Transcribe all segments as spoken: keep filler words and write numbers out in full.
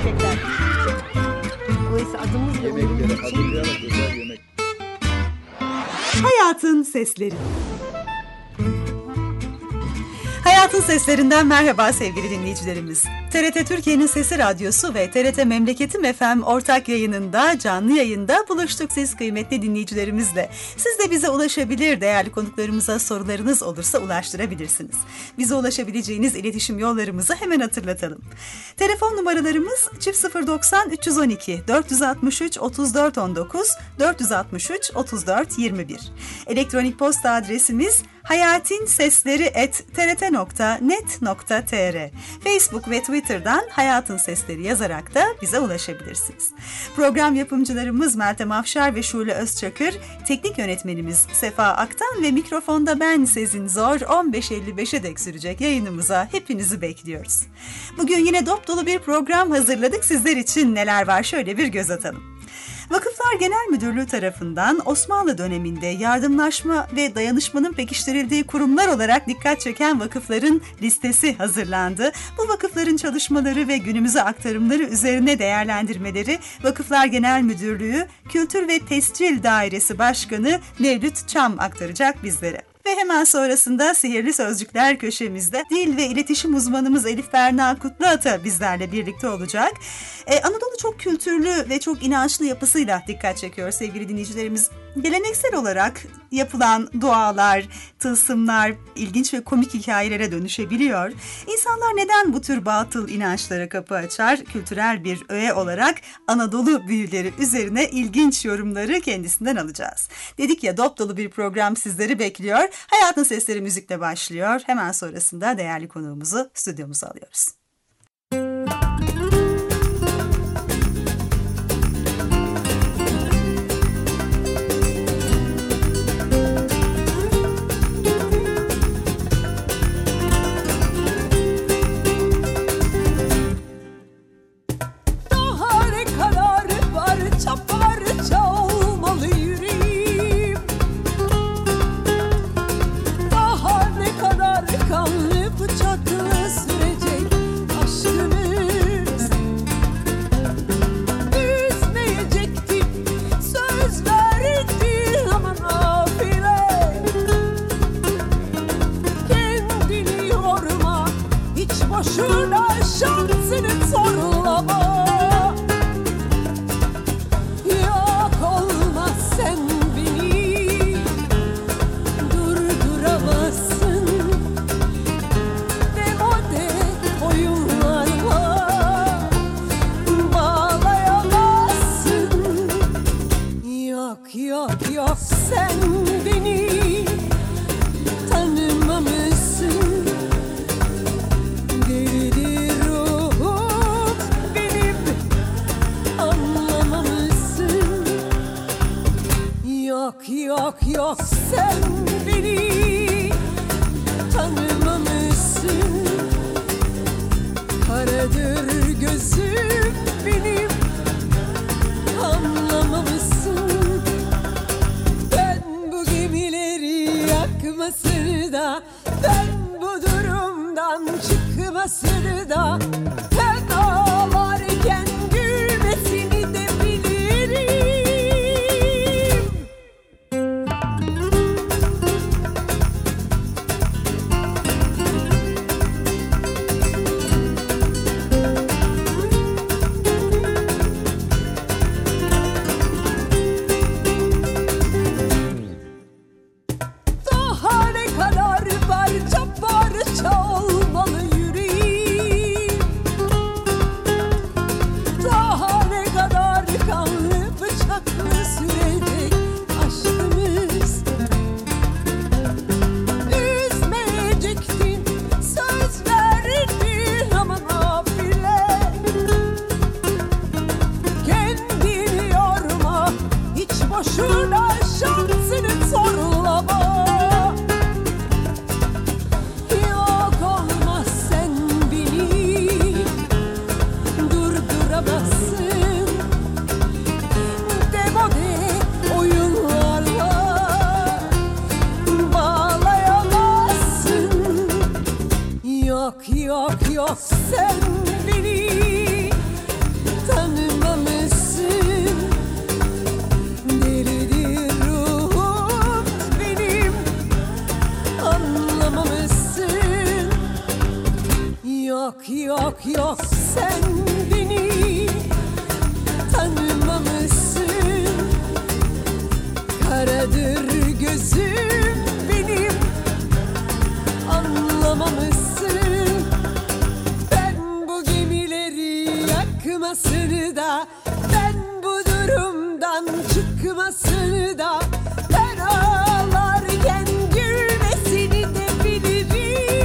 gerçekten. Dolayısıyla adımız ve onurumuz için. Hayatın Sesleri. Hayatın Seslerinden merhaba sevgili dinleyicilerimiz. T R T Türkiye'nin Sesi Radyosu ve T R T Memleketim F M ortak yayınında, canlı yayında buluştuk siz kıymetli dinleyicilerimizle. Siz de bize ulaşabilir, değerli konuklarımıza sorularınız olursa ulaştırabilirsiniz. Bize ulaşabileceğiniz iletişim yollarımızı hemen hatırlatalım. Telefon numaralarımız çift sıfır doksan üç yüz on iki dört altı üç otuz dört on dokuz dört altı üç otuz dört yirmi bir. Elektronik posta adresimiz hayatinsesleri at t r t nokta net nokta t r. Facebook ve Twitter'dan Hayatın Sesleri yazarak da bize ulaşabilirsiniz. Program yapımcılarımız Meltem Afşar ve Şule Özçakır, teknik yönetmenimiz Sefa Aktan ve mikrofonda ben Sezin Zor. on beş elli beşe dek sürecek yayınımıza hepinizi bekliyoruz. Bugün yine dop dolu bir program hazırladık. Sizler için neler var şöyle bir göz atalım. Vakıflar Genel Müdürlüğü tarafından Osmanlı döneminde yardımlaşma ve dayanışmanın pekiştirildiği kurumlar olarak dikkat çeken vakıfların listesi hazırlandı. Bu vakıfların çalışmaları ve günümüze aktarımları üzerine değerlendirmeleri Vakıflar Genel Müdürlüğü Kültür ve Tescil Dairesi Başkanı Mevlüt Çam aktaracak bizlere. Ve hemen sonrasında Sihirli Sözcükler köşemizde dil ve iletişim uzmanımız Elif Berna Kutluata bizlerle birlikte olacak. Ee, Anadolu çok kültürlü ve çok inançlı yapısıyla dikkat çekiyor sevgili dinleyicilerimiz. Geleneksel olarak yapılan dualar, tılsımlar ilginç ve komik hikayelere dönüşebiliyor. İnsanlar neden bu tür batıl inançlara kapı açar? Kültürel bir öğe olarak Anadolu büyüleri üzerine ilginç yorumları kendisinden alacağız. Dedik ya, dop dolu bir program sizleri bekliyor. Hayatın Sesleri müzikle başlıyor. Hemen sonrasında değerli konuğumuzu stüdyomuza alıyoruz. yok yok yok sen beni yok yok sen beni tanımamışsın. Karadır gözüm benim anlamamışsın. Ben bu gemileri yakmasını da, ben bu durumdan çıkmasını da, ben ağlarken gülmesini de bilirim.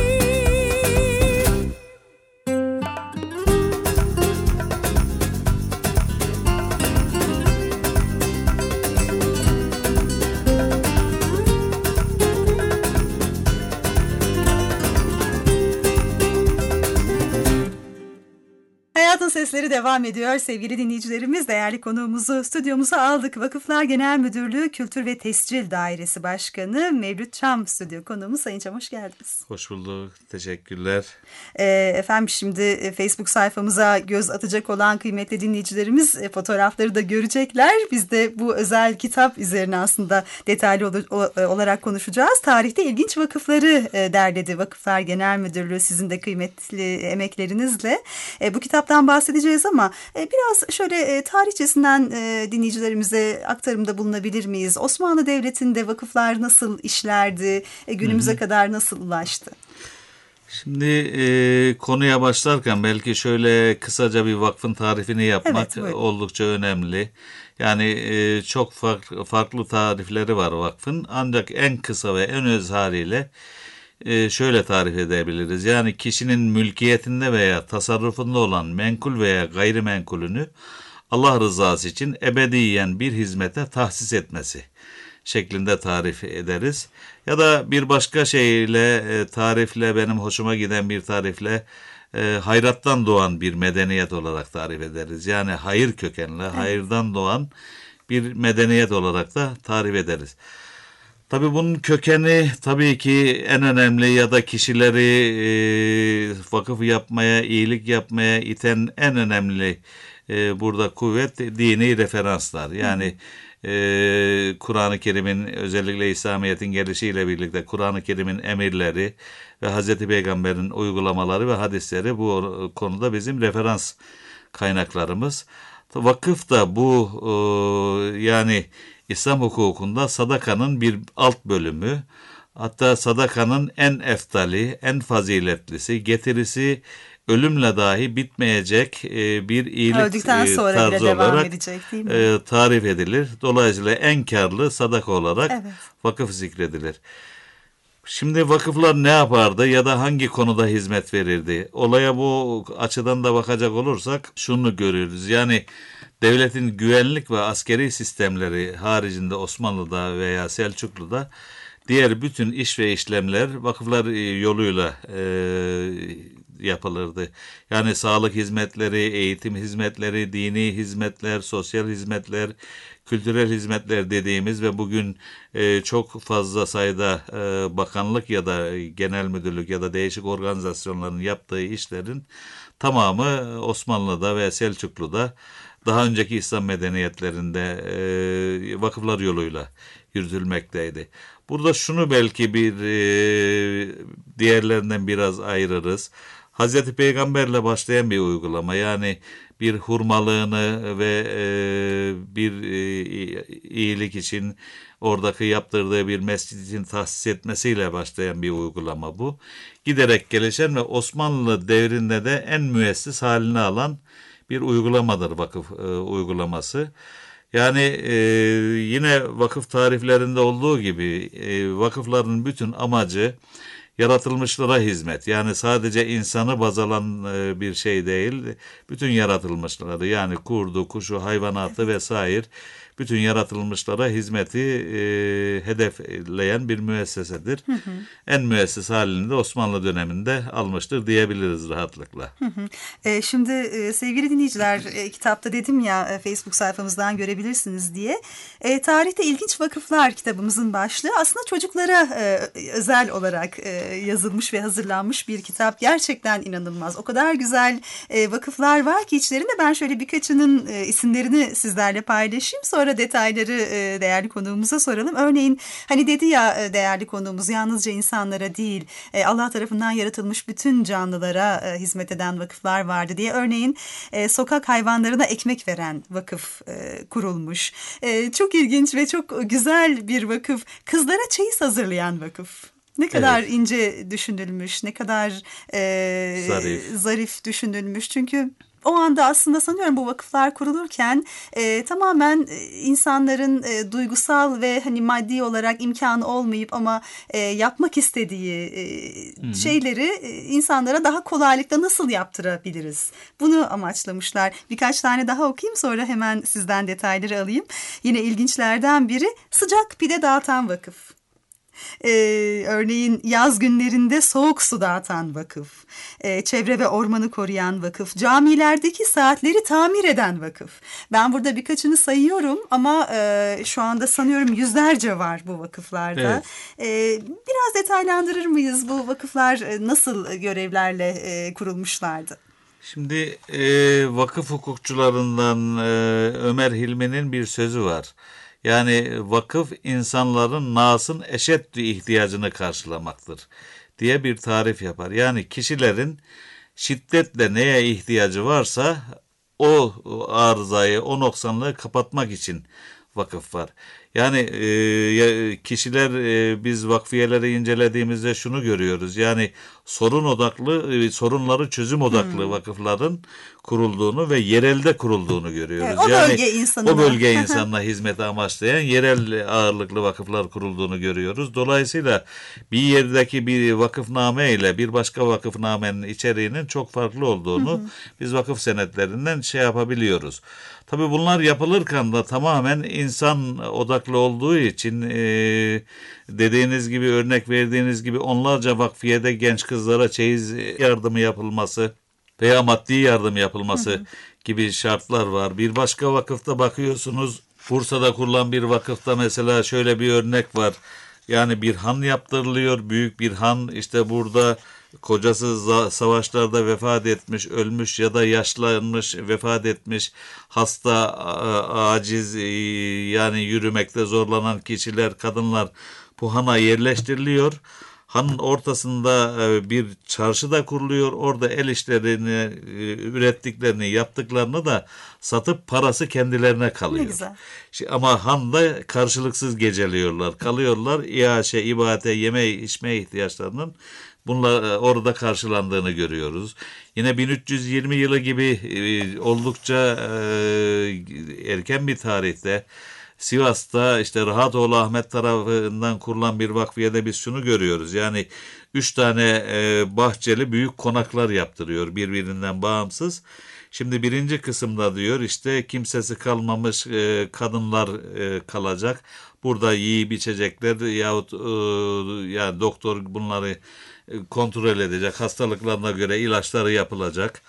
Hayatın Sesleri devam ediyor sevgili dinleyicilerimiz. Değerli konuğumuzu stüdyomuza aldık. Vakıflar Genel Müdürlüğü Kültür ve Tescil Dairesi Başkanı Mevlüt Çam stüdyo konuğumuz. Sayın Çam hoş geldiniz. Hoş bulduk. Teşekkürler. E, efendim şimdi Facebook sayfamıza göz atacak olan kıymetli dinleyicilerimiz e, fotoğrafları da görecekler. Biz de bu özel kitap üzerine aslında detaylı ol, o, olarak konuşacağız. Tarihte ilginç vakıfları e, derledi Vakıflar Genel Müdürlüğü sizin de kıymetli emeklerinizle. E, bu kitaptan bahsedeceğiz ama e, biraz şöyle e, tarihçesinden e, dinleyicilerimize aktarımda bulunabilir miyiz? Osmanlı Devleti'nde vakıflar nasıl işlerdi? E, günümüze Hı-hı. kadar nasıl ulaştı? Şimdi e, konuya başlarken belki şöyle kısaca bir vakfın tarifini yapmak evet, oldukça önemli. Yani e, çok farklı, farklı tarifleri var vakfın, ancak en kısa ve en öz haliyle e, şöyle tarif edebiliriz. Yani kişinin mülkiyetinde veya tasarrufunda olan menkul veya gayrimenkulünü Allah rızası için ebediyen bir hizmete tahsis etmesi şeklinde tarif ederiz. Ya da bir başka şeyle e, tarifle, benim hoşuma giden bir tarifle e, hayrattan doğan bir medeniyet olarak tarif ederiz. Yani hayır kökenli, evet. hayırdan doğan bir medeniyet olarak da tarif ederiz. Tabii bunun kökeni tabii ki en önemli ya da kişileri e, vakıf yapmaya, iyilik yapmaya iten en önemli e, burada kuvvet dini referanslar. Yani Hı. Ee, Kur'an-ı Kerim'in, özellikle İslamiyet'in gelişiyle birlikte Kur'an-ı Kerim'in emirleri ve Hazreti Peygamber'in uygulamaları ve hadisleri bu konuda bizim referans kaynaklarımız. Vakıf da bu e, yani İslam hukukunda sadakanın bir alt bölümü, hatta sadakanın en eftali, en faziletlisi, getirisi ölümle dahi bitmeyecek e, bir iyilik Öldükten sonra tarzı bile devam olarak edecek, değil mi? E, tarif edilir. Dolayısıyla en karlı sadaka olarak evet. vakıf zikredilir. Şimdi vakıflar ne yapardı ya da hangi konuda hizmet verirdi? Olaya bu açıdan da bakacak olursak şunu görüyoruz. Yani devletin güvenlik ve askeri sistemleri haricinde Osmanlı'da veya Selçuklu'da diğer bütün iş ve işlemler vakıflar yoluyla e, yapılırdı. Yani sağlık hizmetleri, eğitim hizmetleri, dini hizmetler, sosyal hizmetler, kültürel hizmetler dediğimiz ve bugün e, çok fazla sayıda e, bakanlık ya da genel müdürlük ya da değişik organizasyonların yaptığı işlerin tamamı Osmanlı'da ve Selçuklu'da, daha önceki İslam medeniyetlerinde e, vakıflar yoluyla yürütülmekteydi. Burada şunu belki bir e, diğerlerinden biraz ayırırız. Hazreti Peygamberle başlayan bir uygulama, yani bir hurmalığını ve e, bir e, iyilik için oradaki yaptırdığı bir mescid için tahsis etmesiyle başlayan bir uygulama bu. Giderek gelişen ve Osmanlı devrinde de en müessis halini alan bir uygulamadır vakıf e, uygulaması. Yani e, yine vakıf tariflerinde olduğu gibi e, vakıfların bütün amacı yaratılmışlara hizmet. Yani sadece insanı baz alan e, bir şey değil, bütün yaratılmışları, yani kurdu, kuşu, hayvanatı vesaire bütün yaratılmışlara hizmeti e, hedefleyen bir müessesedir. Hı hı. En müesses halini de Osmanlı döneminde almıştır diyebiliriz rahatlıkla. Hı hı. E, şimdi e, sevgili dinleyiciler, e, kitapta dedim ya e, Facebook sayfamızdan görebilirsiniz diye. E, Tarihte İlginç Vakıflar kitabımızın başlığı aslında çocuklara e, özel olarak e, yazılmış ve hazırlanmış bir kitap. Gerçekten inanılmaz. O kadar güzel e, vakıflar var ki içlerinde. Ben şöyle birkaçının e, isimlerini sizlerle paylaşayım. Sonra sonra detayları e, değerli konuğumuza soralım. Örneğin hani dedi ya e, değerli konuğumuz, yalnızca insanlara değil e, Allah tarafından yaratılmış bütün canlılara e, hizmet eden vakıflar vardı diye. Örneğin e, sokak hayvanlarına ekmek veren vakıf e, kurulmuş. E, çok ilginç ve çok güzel bir vakıf. Kızlara çeyiz hazırlayan vakıf. Ne kadar evet. ince düşünülmüş, ne kadar e, zarif. zarif düşünülmüş. Çünkü o anda aslında sanıyorum bu vakıflar kurulurken e, tamamen insanların e, duygusal ve hani maddi olarak imkanı olmayıp ama e, yapmak istediği e, şeyleri e, insanlara daha kolaylıkla nasıl yaptırabiliriz? Bunu amaçlamışlar. Birkaç tane daha okuyayım, sonra hemen sizden detayları alayım. Yine ilginçlerden biri sıcak pide dağıtan vakıf. Ee, örneğin yaz günlerinde soğuk su dağıtan vakıf, ee, çevre ve ormanı koruyan vakıf, camilerdeki saatleri tamir eden vakıf. Ben burada birkaçını sayıyorum ama e, şu anda sanıyorum yüzlerce var bu vakıflarda. Evet. Ee, biraz detaylandırır mıyız, bu vakıflar nasıl görevlerle e, kurulmuşlardı? Şimdi e, vakıf hukukçularından e, Ömer Hilmi'nin bir sözü var. Yani vakıf insanların nasın eşeddi ihtiyacını karşılamaktır diye bir tarif yapar. Yani kişilerin şiddetle neye ihtiyacı varsa o arızayı, o noksanlığı kapatmak için vakıf var. Yani e, kişiler e, biz vakfiyeleri incelediğimizde şunu görüyoruz. Yani sorun odaklı, e, sorunları çözüm odaklı hmm. vakıfların kurulduğunu ve yerelde kurulduğunu görüyoruz. Evet, o yani bölge insanına. O bölge insanına hizmeti amaçlayan yerel ağırlıklı vakıflar kurulduğunu görüyoruz. Dolayısıyla bir yerdeki bir vakıfname ile bir başka vakıfnamenin içeriğinin çok farklı olduğunu hmm. biz vakıf senetlerinden şey yapabiliyoruz. Tabii bunlar yapılırken de tamamen insan odaklı olduğu için e, dediğiniz gibi, örnek verdiğiniz gibi onlarca vakfiyede genç kızlara çeyiz yardımı yapılması veya maddi yardım yapılması hı hı. gibi şartlar var. Bir başka vakıfta bakıyorsunuz, Bursa'da kurulan bir vakıfta mesela şöyle bir örnek var. Yani bir han yaptırılıyor, büyük bir han, işte burada kocası savaşlarda vefat etmiş, ölmüş ya da yaşlanmış, vefat etmiş, hasta, aciz, yani yürümekte zorlanan kişiler, kadınlar bu hana yerleştiriliyor. Hanın ortasında bir çarşı da kuruluyor. Orada el işlerini, ürettiklerini, yaptıklarını da satıp parası kendilerine kalıyor. Ne güzel. Ama handa karşılıksız geceliyorlar, kalıyorlar. İaşe, ibadete, yeme, içme ihtiyaçlarının bunlar orada karşılandığını görüyoruz. Yine bin üç yüz yirmi yılı gibi oldukça erken bir tarihte Sivas'ta işte Rahatoğlu Ahmet tarafından kurulan bir vakfiyede biz şunu görüyoruz. Yani üç tane e, bahçeli büyük konaklar yaptırıyor birbirinden bağımsız. Şimdi birinci kısımda diyor işte kimsesi kalmamış e, kadınlar e, kalacak. Burada yiyip içecekler yahut e, yani doktor bunları kontrol edecek. Hastalıklarına göre ilaçları yapılacak.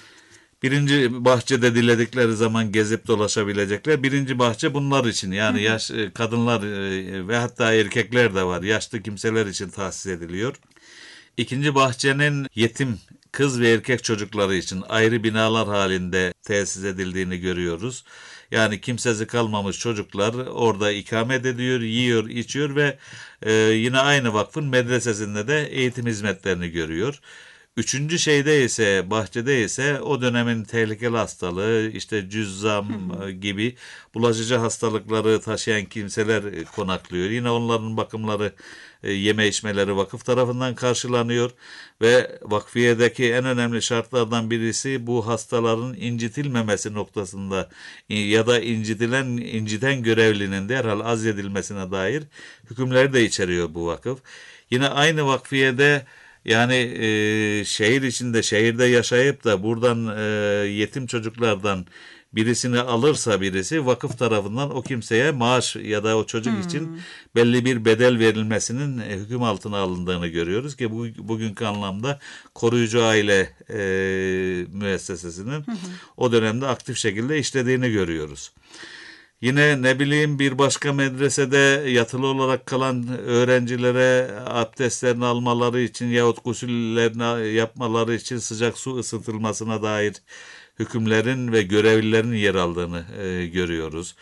Birinci bahçede diledikleri zaman gezip dolaşabilecekler. Birinci bahçe bunlar için, yani yaş kadınlar ve hatta erkekler de var. Yaşlı kimseler için tahsis ediliyor. İkinci bahçenin yetim kız ve erkek çocukları için ayrı binalar halinde tesis edildiğini görüyoruz. Yani kimsesi kalmamış çocuklar orada ikamet ediyor, yiyor, içiyor ve e, yine aynı vakfın medresesinde de eğitim hizmetlerini görüyor. Üçüncü şeyde ise, bahçede ise o dönemin tehlikeli hastalığı, işte cüzzam gibi bulaşıcı hastalıkları taşıyan kimseler konaklıyor. Yine onların bakımları, yeme içmeleri vakıf tarafından karşılanıyor ve vakfiyedeki en önemli şartlardan birisi bu hastaların incitilmemesi noktasında ya da incitilen, inciten görevlinin derhal azledilmesine dair hükümleri de içeriyor bu vakıf. Yine aynı vakfiyede yani e, şehir içinde, şehirde yaşayıp da buradan e, yetim çocuklardan birisini alırsa birisi vakıf tarafından o kimseye maaş ya da o çocuk hmm. için belli bir bedel verilmesinin e, hüküm altına alındığını görüyoruz ki bu, bugünkü anlamda koruyucu aile e, müessesesinin hmm. o dönemde aktif şekilde işlediğini görüyoruz. Yine ne bileyim bir başka medresede yatılı olarak kalan öğrencilere abdestlerini almaları için yahut gusüllerini yapmaları için sıcak su ısıtılmasına dair hükümlerin ve görevlilerin yer aldığını e, görüyoruz.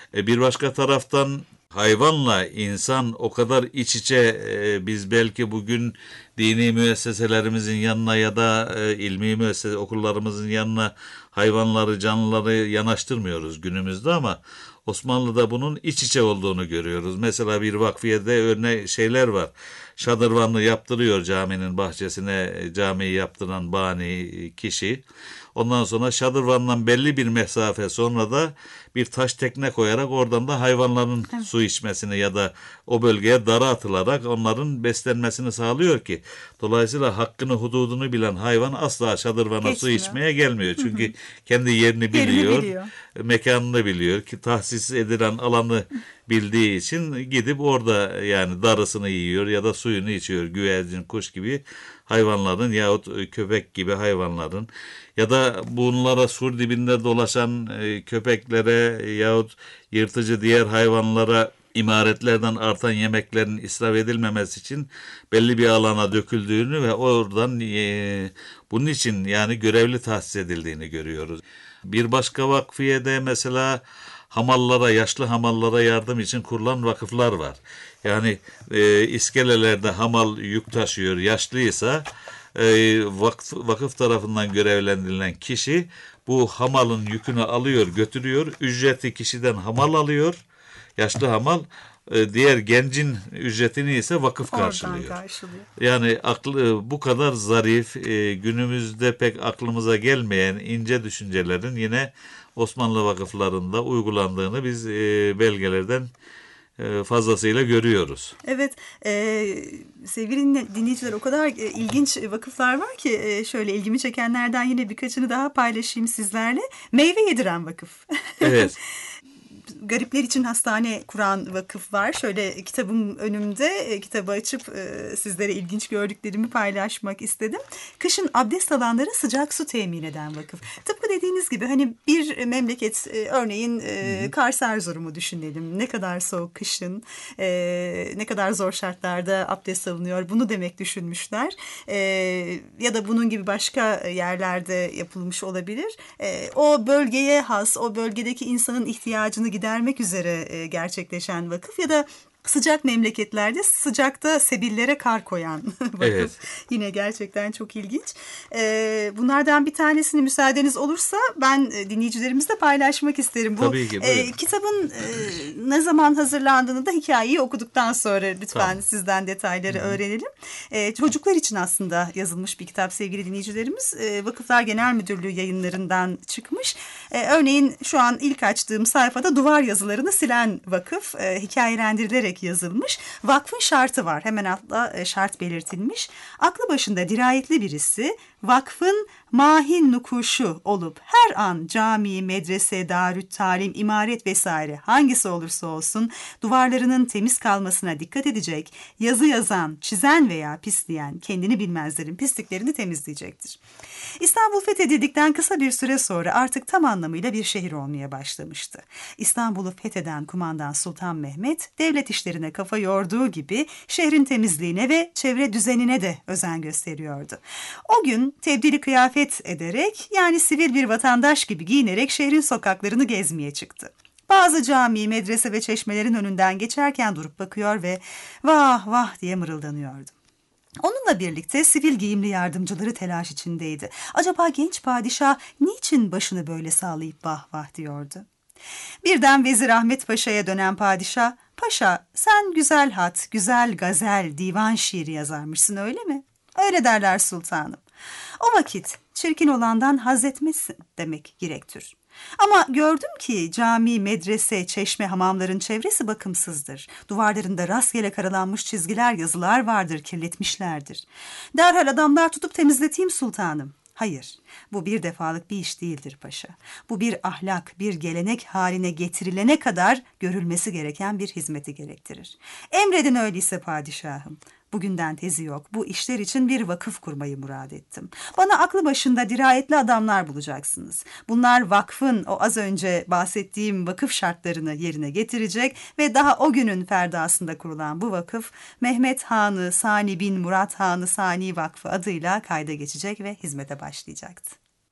E, bir başka taraftan hayvanla insan o kadar iç içe, e, biz belki bugün dini müesseselerimizin yanına ya da e, ilmi müessese okullarımızın yanına hayvanları, canlıları yanaştırmıyoruz günümüzde, ama Osmanlı'da bunun iç içe olduğunu görüyoruz. Mesela bir vakfiyede örnek şeyler var. Şadırvanlı yaptırıyor caminin bahçesine, camiyi yaptıran bani kişi. Ondan sonra şadırvandan belli bir mesafe sonra da bir taş tekne koyarak oradan da hayvanların evet. su içmesini ya da o bölgeye dara atılarak onların beslenmesini sağlıyor ki dolayısıyla hakkını hududunu bilen hayvan asla şadırvana Geçmiyor. su içmeye gelmiyor. Çünkü hı hı. kendi yerini biliyor, yerini biliyor, mekanını biliyor ki tahsis edilen alanı bildiği için gidip orada yani darısını yiyor ya da suyunu içiyor. Güvercin, kuş gibi hayvanların yahut köpek gibi hayvanların ya da bunlara sur dibinde dolaşan e, köpeklere yahut yırtıcı diğer hayvanlara imaretlerden artan yemeklerin israf edilmemesi için belli bir alana döküldüğünü ve oradan e, bunun için yani görevli tahsis edildiğini görüyoruz. Bir başka vakfiyede mesela hamallara, yaşlı hamallara yardım için kurulan vakıflar var. Yani e, iskelelerde hamal yük taşıyor, yaşlıysa e, vakıf, vakıf tarafından görevlendirilen kişi bu hamalın yükünü alıyor, götürüyor. Ücreti kişiden hamal alıyor, yaşlı hamal. E, diğer gencin ücretini ise vakıf karşılıyor. karşılıyor. Yani aklı bu kadar zarif, e, günümüzde pek aklımıza gelmeyen ince düşüncelerin yine Osmanlı vakıflarında uygulandığını biz e, belgelerden e, fazlasıyla görüyoruz. Evet, e, sevgili dinleyiciler, o kadar e, ilginç vakıflar var ki e, şöyle ilgimi çekenlerden yine birkaçını daha paylaşayım sizlerle. Meyve yediren vakıf. Evet. Garipler için hastane kuran vakıf var. Şöyle kitabım önümde, e, kitabı açıp e, sizlere ilginç gördüklerimi paylaşmak istedim. Kışın abdest alanlara sıcak su temin eden vakıf. Tıpkı dediğiniz gibi hani bir memleket, e, örneğin e, Kars Erzurum'u düşünelim. Ne kadar soğuk kışın, e, ne kadar zor şartlarda abdest alınıyor. Bunu demek düşünmüşler. E, ya da bunun gibi başka yerlerde yapılmış olabilir. E, o bölgeye has, o bölgedeki insanın ihtiyacını gidermek üzere gerçekleşen vakıf ya da sıcak memleketlerde sıcakta sebillere kar koyan vakıf. Evet. Yine gerçekten çok ilginç. Bunlardan bir tanesini müsaadeniz olursa ben dinleyicilerimizle paylaşmak isterim. Bu Tabii ki, buyurun. Kitabın ne zaman hazırlandığını da hikayeyi okuduktan sonra lütfen tamam. sizden detayları Hı-hı. öğrenelim. Çocuklar için aslında yazılmış bir kitap sevgili dinleyicilerimiz. Vakıflar Genel Müdürlüğü yayınlarından çıkmış. Örneğin şu an ilk açtığım sayfada duvar yazılarını silen vakıf hikayelendirilerek yazılmış. Vakfın şartı var. Hemen altta şart belirtilmiş. Aklı başında dirayetli birisi vakfın mahin nukuşu olup her an cami, medrese, darüt talim, imaret vesaire hangisi olursa olsun duvarlarının temiz kalmasına dikkat edecek, yazı yazan, çizen veya pisleyen kendini bilmezlerin pisliklerini temizleyecektir. İstanbul fethedildikten kısa bir süre sonra artık tam anlamıyla bir şehir olmaya başlamıştı. İstanbul'u fetheden kumandan Sultan Mehmet devlet işlerine kafa yorduğu gibi şehrin temizliğine ve çevre düzenine de özen gösteriyordu. O gün tebdili kıyafet ederek yani sivil bir vatandaş gibi giyinerek şehrin sokaklarını gezmeye çıktı. Bazı cami, medrese ve çeşmelerin önünden geçerken durup bakıyor ve vah vah diye mırıldanıyordu. Onunla birlikte sivil giyimli yardımcıları telaş içindeydi. Acaba genç padişah niçin başını böyle sağlayıp vah vah diyordu? Birden Vezir Ahmet Paşa'ya dönen padişah, "Paşa, sen güzel hat, güzel gazel, divan şiiri yazarmışsın öyle mi?" "Öyle derler sultanım." "O vakit çirkin olandan haz etmezsin demek gerektir. Ama gördüm ki cami, medrese, çeşme, hamamların çevresi bakımsızdır. Duvarlarında rastgele karalanmış çizgiler, yazılar vardır, kirletmişlerdir. Derhal adamlar tutup temizleteyim sultanım." "Hayır, bu bir defalık bir iş değildir paşa. Bu bir ahlak, bir gelenek haline getirilene kadar görülmesi gereken bir hizmeti gerektirir. Emredin öyleyse padişahım. Bugünden tezi yok. Bu işler için bir vakıf kurmayı murad ettim. Bana aklı başında dirayetli adamlar bulacaksınız. Bunlar vakfın o az önce bahsettiğim vakıf şartlarını yerine getirecek ve daha o günün ferdasında kurulan bu vakıf Mehmet Hanı Sani bin Murat Hanı Sani Vakfı adıyla kayda geçecek ve hizmete başlayacaktı.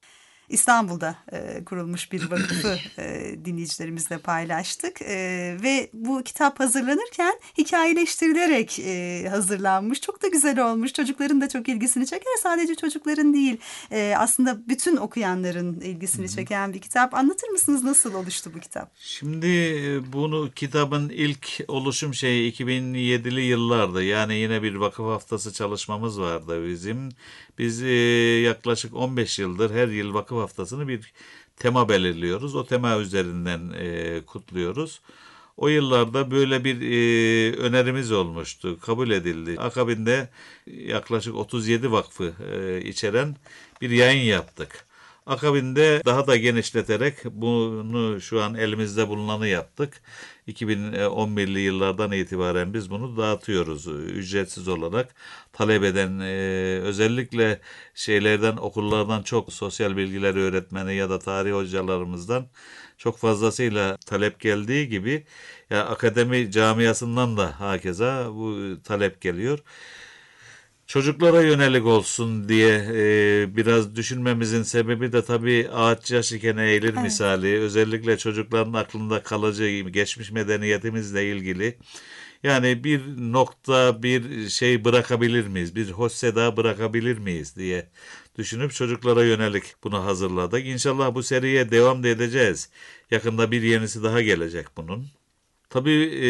İstanbul'da e, kurulmuş bir vakıfı e, dinleyicilerimizle paylaştık. E, ve bu kitap hazırlanırken hikayeleştirilerek e, hazırlanmış. Çok da güzel olmuş. Çocukların da çok ilgisini çeker. Sadece çocukların değil, e, aslında bütün okuyanların ilgisini çeken bir kitap. Anlatır mısınız nasıl oluştu bu kitap? Şimdi bunu kitabın ilk oluşum şeyi iki bin yedili yıllarda, yani yine bir vakıf haftası çalışmamız vardı bizim. Biz e, yaklaşık on beş yıldır her yıl vakıf haftasını bir tema belirliyoruz. O tema üzerinden e, kutluyoruz. O yıllarda böyle bir e, önerimiz olmuştu. Kabul edildi. Akabinde yaklaşık otuz yedi vakfı e, içeren bir yayın yaptık. Akabinde daha da genişleterek bunu şu an elimizde bulunanı yaptık. iki bin on birli yıllardan itibaren biz bunu dağıtıyoruz ücretsiz olarak. Talep eden e, özellikle şeylerden, okullardan çok, sosyal bilgiler öğretmeni ya da tarih hocalarımızdan çok fazlasıyla talep geldiği gibi ya akademi camiasından da hakeza bu talep geliyor. Çocuklara yönelik olsun diye e, biraz düşünmemizin sebebi de tabii ağaç yaş iken eğilir evet. misali. Özellikle çocukların aklında kalıcı geçmiş medeniyetimizle ilgili. Yani bir nokta, bir şey bırakabilir miyiz? Bir hoş seda bırakabilir miyiz diye düşünüp çocuklara yönelik bunu hazırladık. İnşallah bu seriye devam da edeceğiz. Yakında bir yenisi daha gelecek bunun. Tabii e,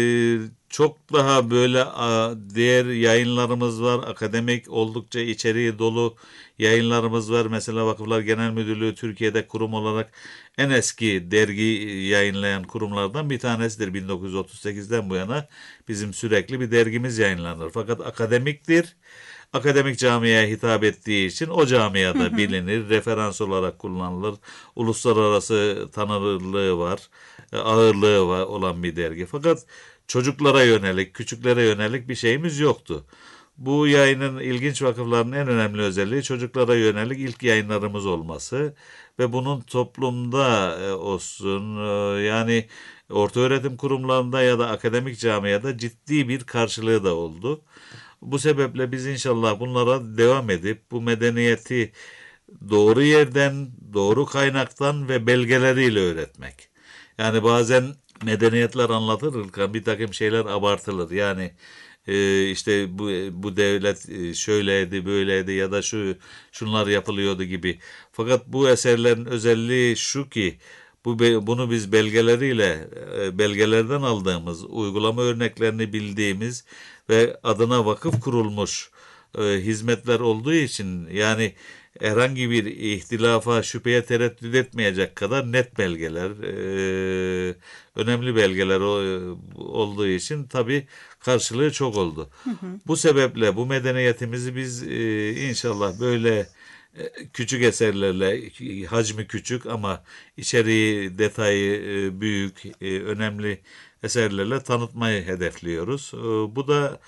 çok daha böyle a, diğer yayınlarımız var. Akademik oldukça içeriği dolu yayınlarımız var. Mesela Vakıflar Genel Müdürlüğü Türkiye'de kurum olarak en eski dergi yayınlayan kurumlardan bir tanesidir. bin dokuz yüz otuz sekizden bu yana bizim sürekli bir dergimiz yayınlanır. Fakat akademiktir. Akademik camiye hitap ettiği için o camiada hı hı. bilinir, referans olarak kullanılır. Uluslararası tanınırlığı var, ağırlığı var olan bir dergi. Fakat çocuklara yönelik, küçüklere yönelik bir şeyimiz yoktu. Bu yayının ilginç vakıfların en önemli özelliği çocuklara yönelik ilk yayınlarımız olması ve bunun toplumda olsun, yani ortaöğretim kurumlarında ya da akademik camiada ciddi bir karşılığı da oldu. Bu sebeple biz inşallah bunlara devam edip bu medeniyeti doğru yerden, doğru kaynaktan ve belgeleriyle öğretmek. Yani bazen medeniyetler anlatılırken bir takım şeyler abartılır. Yani e, işte bu bu devlet şöyleydi, böyleydi ya da şu şunlar yapılıyordu gibi. Fakat bu eserlerin özelliği şu ki bu bunu biz belgeleriyle, belgelerden aldığımız, uygulama örneklerini bildiğimiz ve adına vakıf kurulmuş e, hizmetler olduğu için, yani herhangi bir ihtilafa, şüpheye tereddüt etmeyecek kadar net belgeler, e, önemli belgeler o, olduğu için tabii karşılığı çok oldu. Hı hı. Bu sebeple bu medeniyetimizi biz e, inşallah böyle küçük eserlerle, hacmi küçük ama içeriği, detayı büyük, önemli eserlerle tanıtmayı hedefliyoruz. Bu da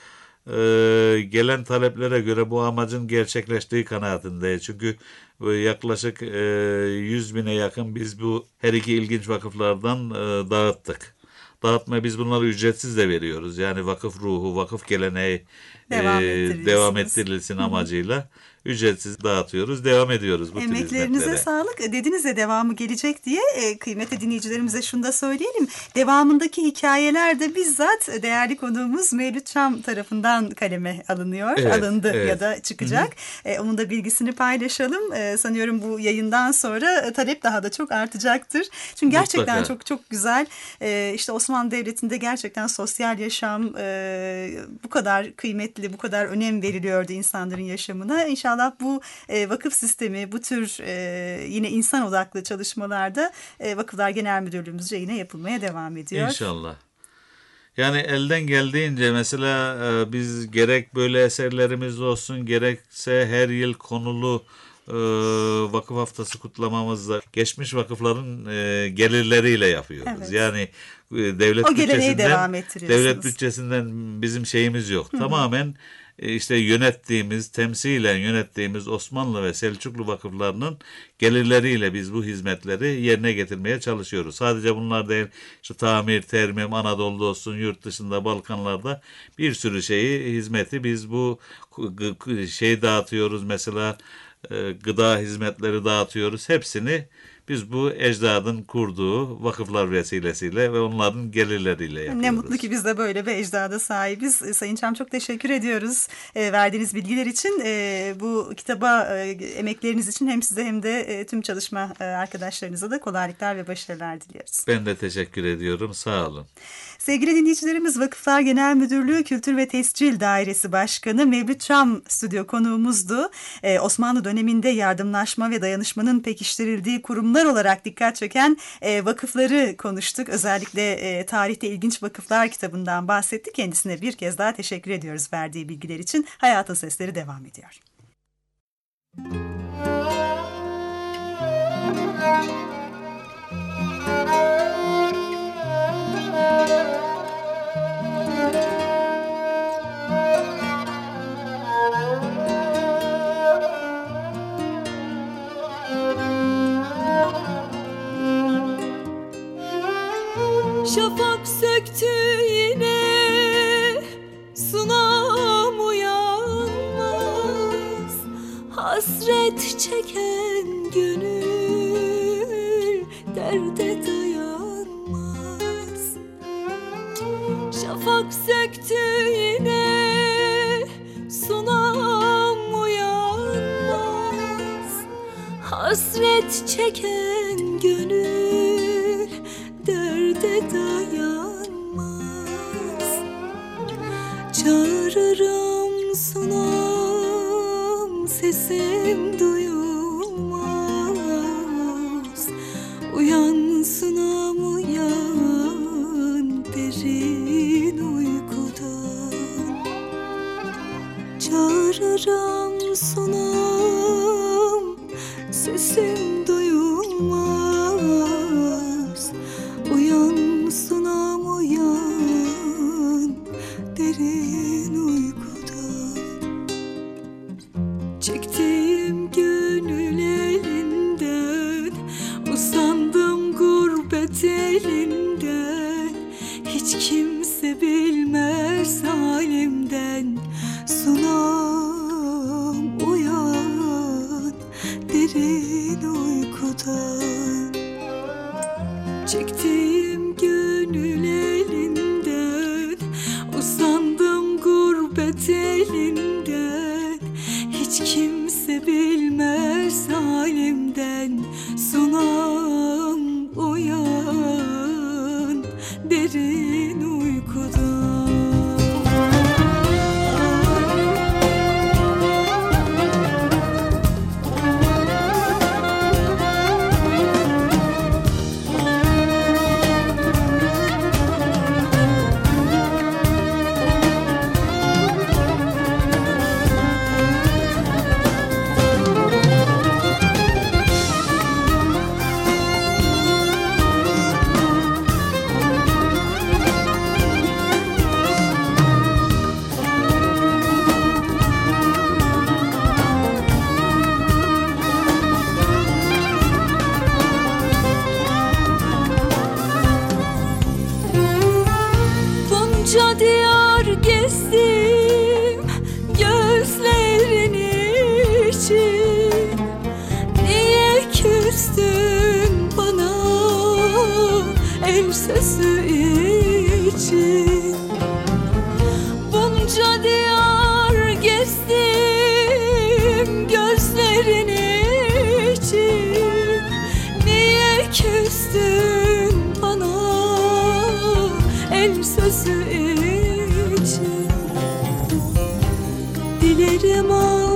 gelen taleplere göre bu amacın gerçekleştiği kanaatindeyim. Çünkü yaklaşık yüz bine yakın biz bu her iki ilginç vakıflardan dağıttık. Dağıtmaya biz bunları ücretsiz de veriyoruz. Yani vakıf ruhu, vakıf geleneği devam, e, devam ettirilsin amacıyla ücretsiz dağıtıyoruz, devam ediyoruz bu tür hizmetlere. Emeklerinize sağlık. Dediniz ya devamı gelecek diye. E, kıymetli dinleyicilerimize şunu da söyleyelim. Devamındaki hikayeler de bizzat değerli konuğumuz Mevlüt Çam tarafından kaleme alınıyor. Evet, alındı evet. ya da çıkacak. E, onun da bilgisini paylaşalım. E, sanıyorum bu yayından sonra talep daha da çok artacaktır. Çünkü gerçekten Mutlaka. çok çok güzel. E, işte Osmanlı Devleti'nde gerçekten sosyal yaşam e, bu kadar kıymetli, bu kadar önem veriliyordu insanların yaşamına. İnşallah İnşallah bu e, vakıf sistemi, bu tür e, yine insan odaklı çalışmalarda e, Vakıflar Genel Müdürlüğümüzce yine yapılmaya devam ediyor. İnşallah. Yani elden geldiğince mesela e, biz gerek böyle eserlerimiz olsun, gerekse her yıl konulu e, vakıf haftası kutlamamızda geçmiş vakıfların e, gelirleriyle yapıyoruz. Evet. Yani e, devlet o bütçesinden devam devlet bütçesinden bizim şeyimiz yok. Hı-hı. Tamamen İşte yönettiğimiz, temsilen yönettiğimiz Osmanlı ve Selçuklu vakıflarının gelirleriyle biz bu hizmetleri yerine getirmeye çalışıyoruz. Sadece bunlar değil, şu tamir, termim, Anadolu'da olsun, yurt dışında, Balkanlarda bir sürü şeyi, hizmeti biz bu şey dağıtıyoruz. Mesela e, gıda hizmetleri dağıtıyoruz. Hepsini biz bu ecdadın kurduğu vakıflar vesilesiyle ve onların gelirleriyle yapıyoruz. Ne mutlu ki biz de böyle bir ecdada sahibiz. Sayın Çam, çok teşekkür ediyoruz e, verdiğiniz bilgiler için. E, bu kitaba e, emekleriniz için hem size hem de e, tüm çalışma e, arkadaşlarınıza da kolaylıklar ve başarılar diliyoruz. Ben de teşekkür ediyorum. Sağ olun. Sevgili dinleyicilerimiz, Vakıflar Genel Müdürlüğü Kültür ve Tescil Dairesi Başkanı Mevlüt Çam stüdyo konuğumuzdu. Ee, Osmanlı döneminde yardımlaşma ve dayanışmanın pekiştirildiği kurumlar olarak dikkat çeken e, vakıfları konuştuk. Özellikle e, tarihte ilginç vakıflar kitabından bahsettik. Kendisine bir kez daha teşekkür ediyoruz verdiği bilgiler için. Hayatın Sesleri devam ediyor. Şafak söktü yine, sunam uyanmaz. Hasret çeken gönül derde dayanmaz. Şafak söktü yine, sunam uyanmaz. Hasret çeken gönül derde dayanmaz. Çağırırım sunam, sesim duyulmaz. Uyan sunam uyan, derin uykudan. Çağırırım sunam, sesim duyulmaz. Uyan sunam uyan, derin uykudan. Çektiğim gönül elinden, usandım gurbet elinden. Hiç kimse bilmez halimden. Sunam uyan, derin uykudan. Çektiğim gönül elinden, usandım gurbet elinden. Hiç kimse bilmez halimden. Sunam uyan, derin uykudan. Bunca diyar gezdim gözlerin için. Niye küstün bana el sesi için? Bunca diyar gezdim gözlerin için. Niye küstün bana el sözü için? Dilerim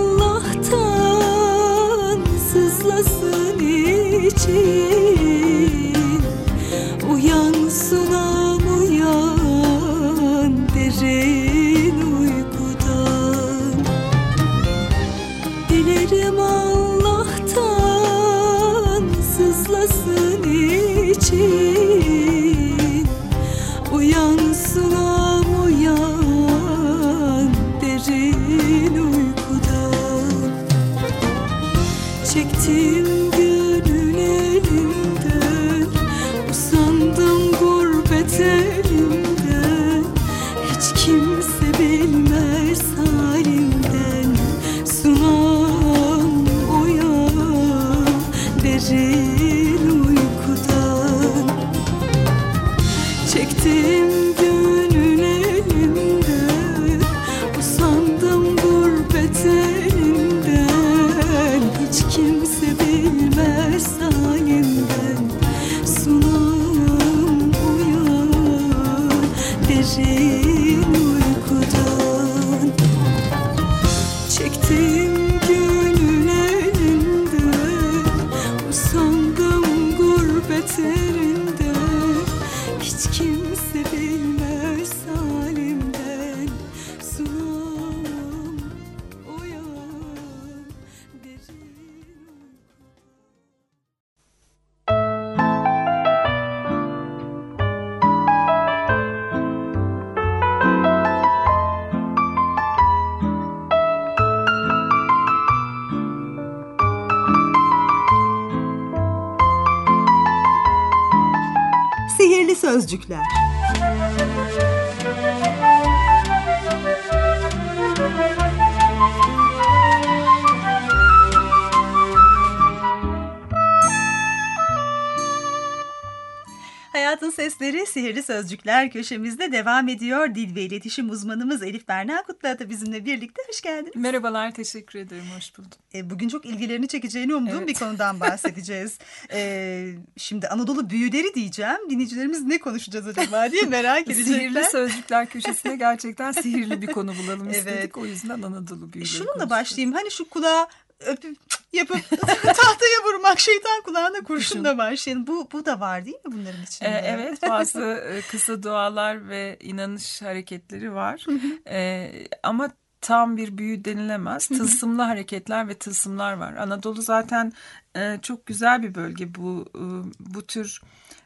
Allah'tan sızlasın için. Uyan sunam uyan, derin uykudan. Dilerim Allah'tan sızlasın için. Uyan sunam uyan, derin uykudan. Çektim gönül elimden, usandım gurbet elimden. Hiç kimse bilmez halimden. Sunam Sözcükler. Hayatın Sesleri Sihirli Sözcükler köşemizde devam ediyor. Dil ve iletişim uzmanımız Elif Berna Kutluay da bizimle birlikte. Hoş geldiniz. Merhabalar, teşekkür ederim. Hoş buldum. E, bugün çok ilgilerini çekeceğini umduğum evet. bir konudan bahsedeceğiz. e, şimdi Anadolu büyüleri diyeceğim. Dinleyicilerimiz ne konuşacağız acaba diye merak edecekler. Sihirli Sözcükler köşesine gerçekten sihirli bir konu bulalım istedik. Evet. O yüzden Anadolu büyüleri Şununla konuşacağız. Başlayayım. Hani şu kulağa öpüp yapıp tahtaya vurmak, şeytan kulağına kurşunla başlayalım. Bu, bu da var değil mi bunların içinde? Ee, evet, bazı kısa dualar ve inanış hareketleri var. ee, ama tam bir büyü denilemez. Tılsımlı hareketler ve tılsımlar var. Anadolu zaten e, çok güzel bir bölge bu e, bu tür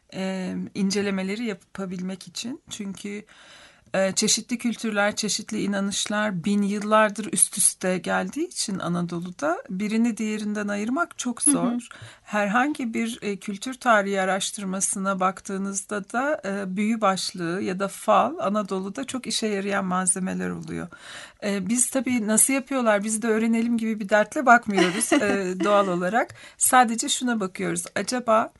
e, incelemeleri yapabilmek için. Çünkü Ee, çeşitli kültürler, çeşitli inanışlar bin yıllardır üst üste geldiği için Anadolu'da birini diğerinden ayırmak çok zor. Hı hı. Herhangi bir e, kültür tarihi araştırmasına baktığınızda da e, büyü başlığı ya da fal Anadolu'da çok işe yarayan malzemeler oluyor. E, biz tabii nasıl yapıyorlar, biz de öğrenelim gibi bir dertle bakmıyoruz e, doğal olarak. Sadece şuna bakıyoruz. Acaba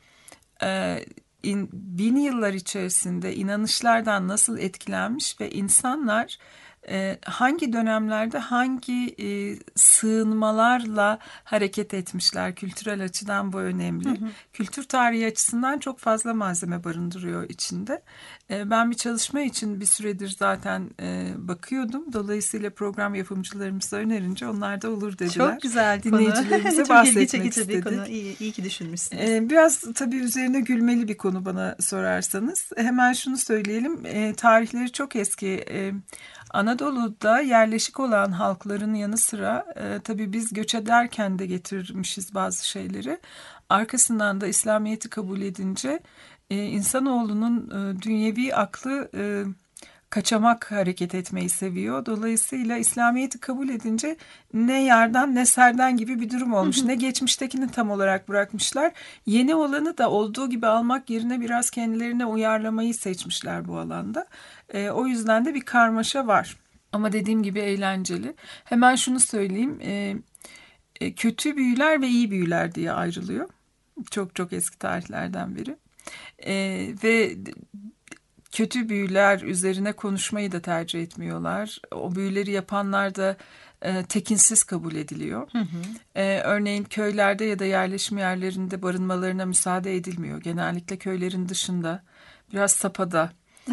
E, İn, bin yıllar içerisinde inanışlardan nasıl etkilenmiş ve insanlar e, hangi dönemlerde hangi e, sığınmalarla hareket etmişler, kültürel açıdan bu önemli. Hı hı. Kültür tarihi açısından çok fazla malzeme barındırıyor içinde. E, ben bir çalışma için bir süredir zaten e, bakıyordum. Dolayısıyla program yapımcılarımıza önerince onlar da olur dediler. Çok güzel dinleyicilerimize konu. bahsetmek Çok ilgi çekici istedik. bir konu. İyi, iyi ki düşünmüşsünüz. E, biraz tabii üzerine gülmeli bir konu bana sorarsanız. Hemen şunu söyleyelim. E, tarihleri çok eski. E, Anadolu'da yerleşik olan halkların yanı sıra e, tabii biz göç ederken de getirmişiz bazı şeyleri. Arkasından da İslamiyet'i kabul edince e, insanoğlunun e, dünyevi aklı e, kaçamak hareket etmeyi seviyor. Dolayısıyla İslamiyet'i kabul edince ne yardan ne serden gibi bir durum olmuş. Hı hı. Ne geçmiştekini tam olarak bırakmışlar. Yeni olanı da olduğu gibi almak yerine biraz kendilerine uyarlamayı seçmişler bu alanda. E, o yüzden de bir karmaşa var. Ama dediğim gibi eğlenceli. Hemen şunu söyleyeyim. E, e, kötü büyüler ve iyi büyüler diye ayrılıyor. Çok çok eski tarihlerden biri. E, ve kötü büyüler üzerine konuşmayı da tercih etmiyorlar. O büyüleri yapanlar da e, tekinsiz kabul ediliyor. Hı hı. E, örneğin köylerde ya da yerleşim yerlerinde barınmalarına müsaade edilmiyor. Genellikle köylerin dışında, biraz sapada,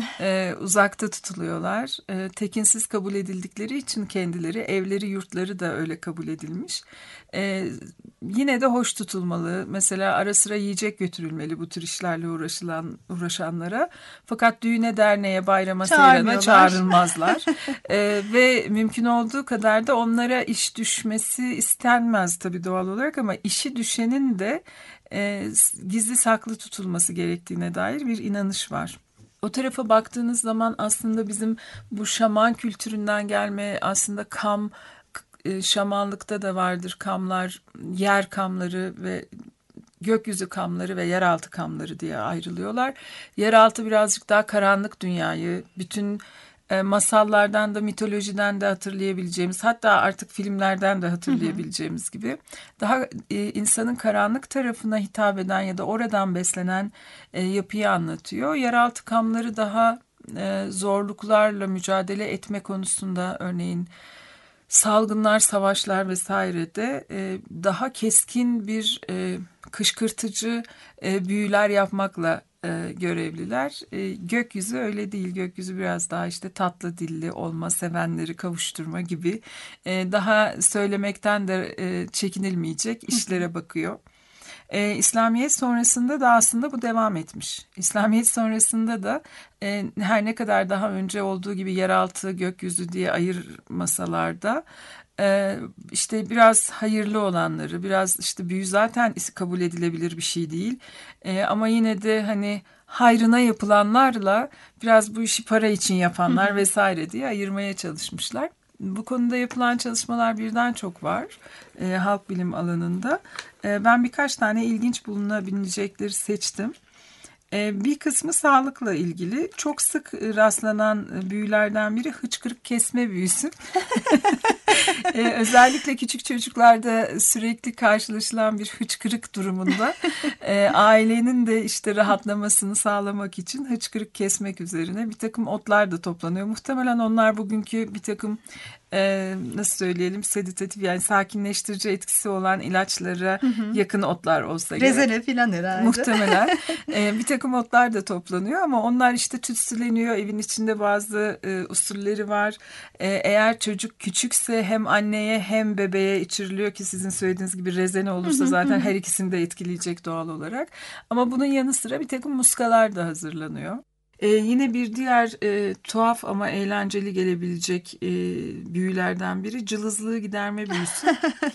e, uzakta tutuluyorlar. E, tekinsiz kabul edildikleri için kendileri, evleri, yurtları da öyle kabul edilmiş. E, yine de hoş tutulmalı. Mesela ara sıra yiyecek götürülmeli bu tür işlerle uğraşılan uğraşanlara. Fakat düğüne, derneğe, bayrama, seyrana çağrılmazlar. e, ve mümkün olduğu kadar da onlara iş düşmesi istenmez tabii doğal olarak, ama işi düşenin de e, gizli saklı tutulması gerektiğine dair bir inanış var. O tarafa baktığınız zaman aslında bizim bu şaman kültüründen gelme, aslında kam, şamanlıkta da vardır kamlar, yer kamları ve gökyüzü kamları ve yeraltı kamları diye ayrılıyorlar. Yeraltı birazcık daha karanlık dünyayı, bütün e, masallardan da mitolojiden de hatırlayabileceğimiz, hatta artık filmlerden de hatırlayabileceğimiz hı hı. gibi daha e, insanın karanlık tarafına hitap eden ya da oradan beslenen e, yapıyı anlatıyor. Yeraltı kamları daha e, zorluklarla mücadele etme konusunda, örneğin salgınlar, savaşlar vesairede e, daha keskin bir e, kışkırtıcı e, büyüler yapmakla e, görevliler. E, gökyüzü öyle değil. Gökyüzü biraz daha işte tatlı dilli olma, sevenleri kavuşturma gibi e, daha söylemekten de e, çekinilmeyecek işlere bakıyor. E, İslamiyet sonrasında da aslında bu devam etmiş. İslamiyet sonrasında da e, her ne kadar daha önce olduğu gibi yeraltı, gökyüzü diye ayırmasalar da e, işte biraz hayırlı olanları, biraz işte büyü zaten kabul edilebilir bir şey değil. E, ama yine de hani hayrına yapılanlarla biraz bu işi para için yapanlar hı hı. vesaire diye ayırmaya çalışmışlar. Bu konuda yapılan çalışmalar birden çok var e, halk bilim alanında. E, ben birkaç tane ilginç bulunabilecekleri seçtim. Bir kısmı sağlıkla ilgili. Çok sık rastlanan büyülerden biri hıçkırık kesme büyüsü. ee, özellikle küçük çocuklarda sürekli karşılaşılan bir hıçkırık durumunda e, ailenin de işte rahatlamasını sağlamak için hıçkırık kesmek üzerine bir takım otlar da toplanıyor. Muhtemelen onlar bugünkü bir takım e, nasıl söyleyelim sedatif yani sakinleştirici etkisi olan ilaçlara hı hı. yakın otlar olsa gerek. Rezene filan herhalde. Muhtemelen. e, bir takım otlar da toplanıyor ama onlar işte tütsüleniyor. Evin içinde bazı e, usulleri var. E, eğer çocuk küçükse hem anneye hem bebeğe içiriliyor ki sizin söylediğiniz gibi rezene olursa zaten her ikisini de etkileyecek doğal olarak. Ama bunun yanı sıra bir takım muskalar da hazırlanıyor. Ee, yine bir diğer e, tuhaf ama eğlenceli gelebilecek e, büyülerden biri cılızlığı giderme büyüsü.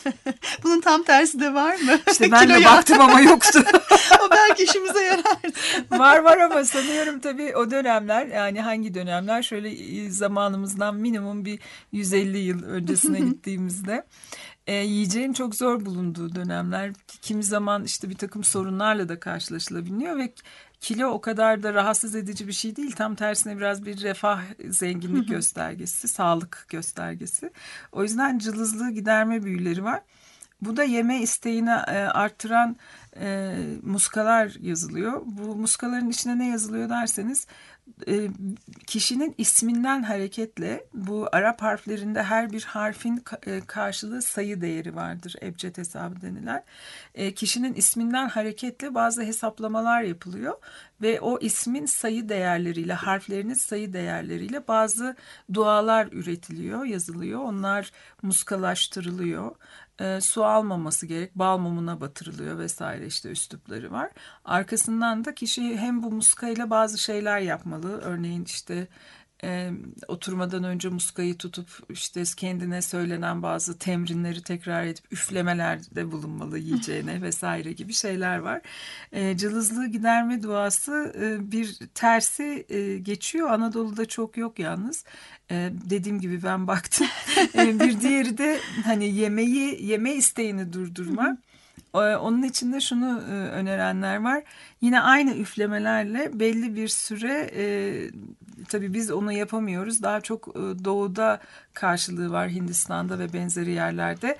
Bunun tam tersi de var mı? İşte ben de baktım ama yoktu. O belki işimize yarar. Var var ama sanıyorum tabii o dönemler yani hangi dönemler şöyle zamanımızdan minimum bir yüz elli yıl öncesine gittiğimizde. E, yiyeceğin çok zor bulunduğu dönemler. Kimi zaman işte bir takım sorunlarla da karşılaşılabiliyor ve kilo o kadar da rahatsız edici bir şey değil. Tam tersine biraz bir refah, zenginlik göstergesi, sağlık göstergesi. O yüzden cılızlığı giderme büyüleri var. Bu da yeme isteğini e, arttıran e, muskalar yazılıyor. Bu muskaların içine ne yazılıyor derseniz e, kişinin isminden hareketle bu Arap harflerinde her bir harfin ka- e, karşılığı sayı değeri vardır. Ebced hesabı denilen. E, kişinin isminden hareketle bazı hesaplamalar yapılıyor ve o ismin sayı değerleriyle, harflerinin sayı değerleriyle bazı dualar üretiliyor, yazılıyor. Onlar muskalaştırılıyor. E, su almaması gerek, bal mumuna batırılıyor vesaire işte üslupları var. Arkasından da kişi hem bu muskayla bazı şeyler yapmalı. Örneğin işte e, oturmadan önce muskayı tutup işte kendine söylenen bazı temrinleri tekrar edip üflemelerde bulunmalı yiyeceğine vesaire gibi şeyler var. E, cılızlığı giderme duası e, bir tersi e, geçiyor. Anadolu'da çok yok yalnız. Ee, dediğim gibi ben baktım. Ee, bir diğeri de hani yemeği yeme isteğini durdurma. Ee, onun için de şunu e, önerenler var. Yine aynı üflemelerle belli bir süre e, tabii biz onu yapamıyoruz. Daha çok e, doğuda karşılığı var Hindistan'da ve benzeri yerlerde.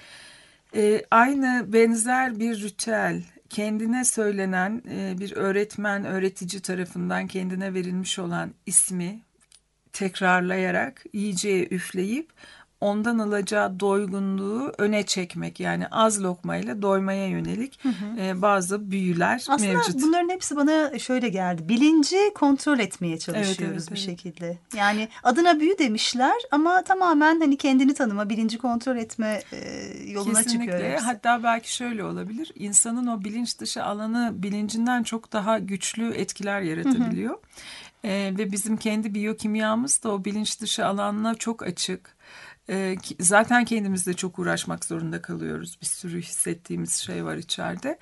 E, aynı benzer bir ritüel kendine söylenen e, bir öğretmen, öğretici tarafından kendine verilmiş olan ismi tekrarlayarak yiyeceği üfleyip ondan alacağı doygunluğu öne çekmek yani az lokmayla doymaya yönelik hı hı. E, bazı büyüler aslında mevcut. Aslında bunların hepsi bana şöyle geldi. Bilinci kontrol etmeye çalışıyoruz evet, evet, bir evet. şekilde. Yani adına büyü demişler ama tamamen hani kendini tanıma, bilinci kontrol etme e, yoluna Kesinlikle. çıkıyor. Hepsi. Hatta belki şöyle olabilir. İnsanın o bilinç dışı alanı bilincinden çok daha güçlü etkiler yaratabiliyor. Hı hı. Ee, ve bizim kendi biyokimyamız da o bilinç dışı alanına çok açık. Ee, zaten kendimizle çok uğraşmak zorunda kalıyoruz. Bir sürü hissettiğimiz şey var içeride.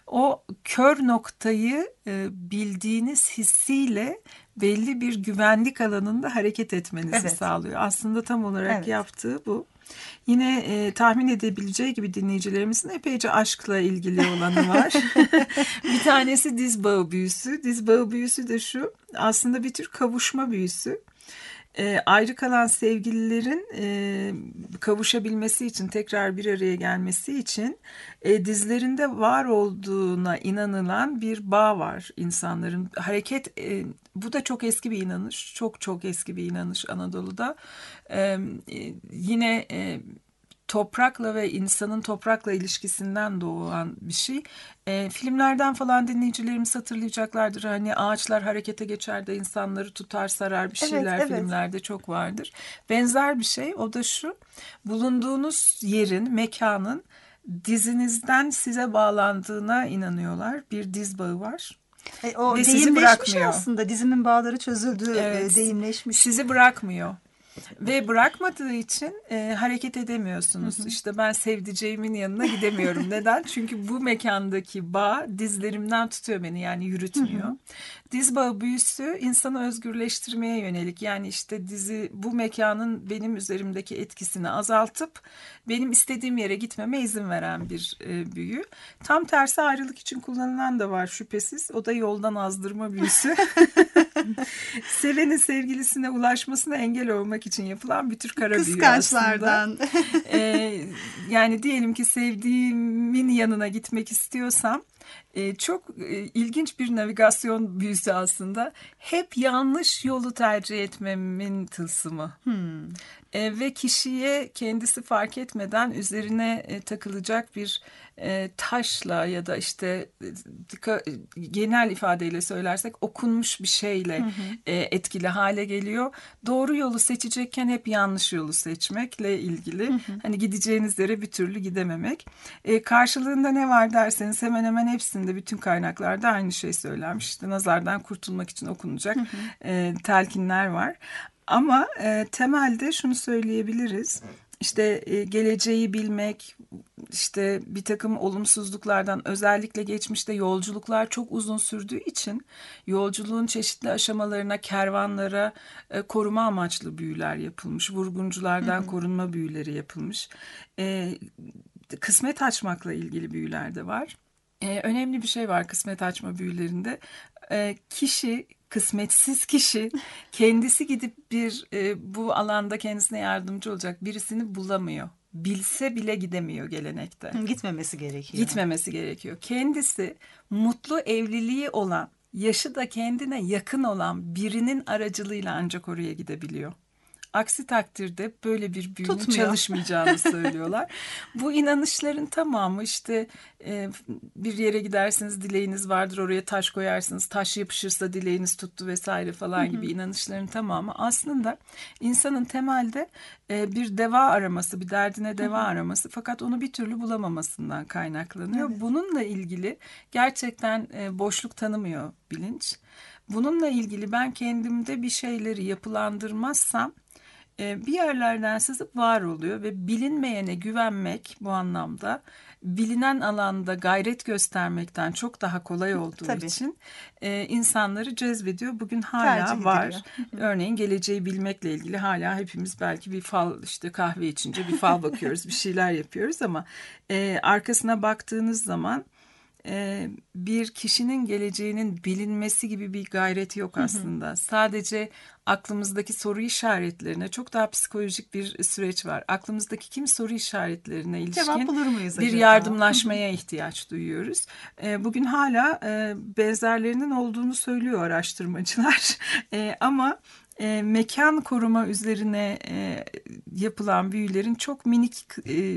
O kör noktayı e, bildiğiniz hissiyle belli bir güvenlik alanında hareket etmenizi evet. sağlıyor. Aslında tam olarak evet. yaptığı bu. Yine e, tahmin edebileceği gibi dinleyicilerimizin epeyce aşkla ilgili olanı var. Bir tanesi diz bağı büyüsü. Diz bağı büyüsü de şu, aslında bir tür kavuşma büyüsü. E, ayrı kalan sevgililerin e, kavuşabilmesi için, tekrar bir araya gelmesi için e, dizlerinde var olduğuna inanılan bir bağ var insanların. Hareket, e, bu da çok eski bir inanış, çok çok eski bir inanış Anadolu'da. E, e, yine e, toprakla ve insanın toprakla ilişkisinden doğan bir şey. E, filmlerden falan dinleyicilerimiz hatırlayacaklardır. Hani ağaçlar harekete geçer de insanları tutar sarar bir şeyler evet, evet. filmlerde çok vardır. Benzer bir şey, o da şu: bulunduğunuz yerin, mekanın dizinizden size bağlandığına inanıyorlar. Bir diz bağı var. E, o ve deyimleşmiş aslında, dizimin bağları çözüldü, evet, e, deyimleşmiş. Sizi bırakmıyor. Ve bırakmadığı için e, hareket edemiyorsunuz. Hı hı. İşte ben sevdiceğimin yanına gidemiyorum. Neden? Çünkü bu mekandaki bağ dizlerimden tutuyor beni, yani yürütmüyor. Hı hı. Diz bağı büyüsü insanı özgürleştirmeye yönelik. Yani işte dizi bu mekanın benim üzerimdeki etkisini azaltıp benim istediğim yere gitmeme izin veren bir e, büyü. Tam tersi ayrılık için kullanılan da var şüphesiz. O da yoldan azdırma büyüsü. Sevenin sevgilisine ulaşmasına engel olmak için yapılan bir tür kara büyü aslında. Ee, yani diyelim ki sevdiğimin yanına gitmek istiyorsam e, çok e, ilginç bir navigasyon büyüsü aslında. Hep yanlış yolu tercih etmemin tılsımı. Hmm. E, ve kişiye kendisi fark etmeden üzerine e, takılacak bir e, taşla ya da işte e, genel ifadeyle söylersek okunmuş bir şeyle hı hı. E, etkili hale geliyor. Doğru yolu seçecekken hep yanlış yolu seçmekle ilgili. Hı hı. Hani gideceğiniz yere bir türlü gidememek. E, karşılığında ne var derseniz hemen hemen hepsinde, bütün kaynaklarda aynı şey söylenmiş. İşte nazardan kurtulmak için okunacak hı hı. E, telkinler var. Ama e, temelde şunu söyleyebiliriz. İşte e, geleceği bilmek, işte bir takım olumsuzluklardan, özellikle geçmişte yolculuklar çok uzun sürdüğü için yolculuğun çeşitli aşamalarına, kervanlara e, koruma amaçlı büyüler yapılmış. Vurgunculardan hı hı. korunma büyüleri yapılmış. E, kısmet açmakla ilgili büyüler de var. E, önemli bir şey var kısmet açma büyülerinde. E, kişi... Kısmetsiz kişi kendisi gidip bir e, bu alanda kendisine yardımcı olacak birisini bulamıyor. Bilse bile gidemiyor gelenekte. Gitmemesi gerekiyor. Gitmemesi gerekiyor. Kendisi mutlu evliliği olan, yaşı da kendine yakın olan birinin aracılığıyla ancak oraya gidebiliyor. Aksi takdirde böyle bir büyünün Tutmuyor. çalışmayacağını söylüyorlar. Bu inanışların tamamı işte e, bir yere gidersiniz, dileğiniz vardır, oraya taş koyarsınız, taş yapışırsa dileğiniz tuttu vesaire falan gibi inanışların tamamı aslında insanın temelde e, bir deva araması, bir derdine deva araması, fakat onu bir türlü bulamamasından kaynaklanıyor. Evet. Bununla ilgili gerçekten e, boşluk tanımıyor bilinç. Bununla ilgili ben kendimde bir şeyleri yapılandırmazsam bir yerlerden sızıp var oluyor ve bilinmeyene güvenmek bu anlamda bilinen alanda gayret göstermekten çok daha kolay olduğu Tabii. için e, insanları cezbediyor. Bugün hala Tercih var. Örneğin geleceği bilmekle ilgili hala hepimiz belki bir fal, işte kahve içince bir fal bakıyoruz, bir şeyler yapıyoruz ama e, arkasına baktığınız zaman Ee, bir kişinin geleceğinin bilinmesi gibi bir gayret yok aslında. Hı hı. Sadece aklımızdaki soru işaretlerine, çok daha psikolojik bir süreç var. Aklımızdaki kimi soru işaretlerine ilişkin bir acaba? yardımlaşmaya ihtiyaç duyuyoruz. Ee, bugün hala e, benzerlerinin olduğunu söylüyor araştırmacılar. E, ama e, mekan koruma üzerine e, yapılan büyülerin çok minik e,